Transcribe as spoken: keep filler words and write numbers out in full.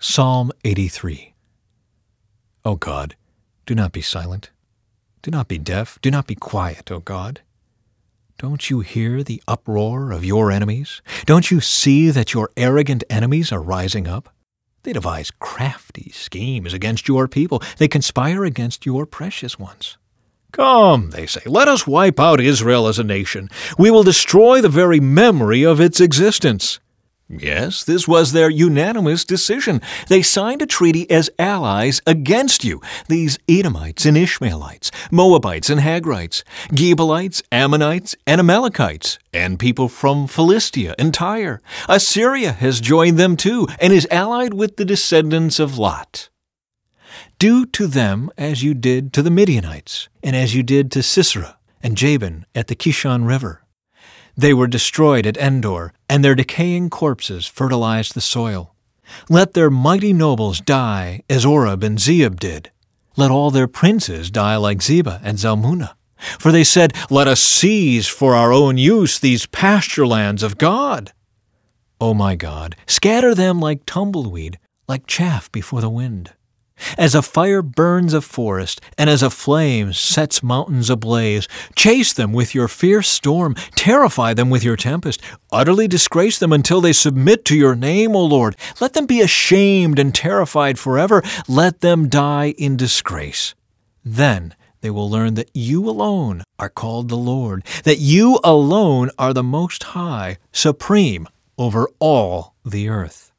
Psalm eighty-three. O God, do not be silent. Do not be deaf. Do not be quiet, O God. Don't you hear the uproar of your enemies? Don't you see that your arrogant enemies are rising up? They devise crafty schemes against your people. They conspire against your precious ones. Come, they say, let us wipe out Israel as a nation. We will destroy the very memory of its existence. Yes, this was their unanimous decision. They signed a treaty as allies against you, these Edomites and Ishmaelites, Moabites and Hagrites, Gebalites, Ammonites, and Amalekites, and people from Philistia and Tyre. Assyria has joined them too, and is allied with the descendants of Lot. Do to them as you did to the Midianites, and as you did to Sisera and Jabin at the Kishon River. They were destroyed at Endor, and their decaying corpses fertilized the soil. Let their mighty nobles die as Oreb and Zeeb did. Let all their princes die like Zebah and Zalmunna. For they said, let us seize for our own use these pasture lands of God. O my God, scatter them like tumbleweed, like chaff before the wind. As a fire burns a forest, and as a flame sets mountains ablaze, chase them with your fierce storm, terrify them with your tempest, utterly disgrace them until they submit to your name, O Lord. Let them be ashamed and terrified forever. Let them die in disgrace. Then they will learn that you alone are called the Lord, that you alone are the Most High, supreme over all the earth.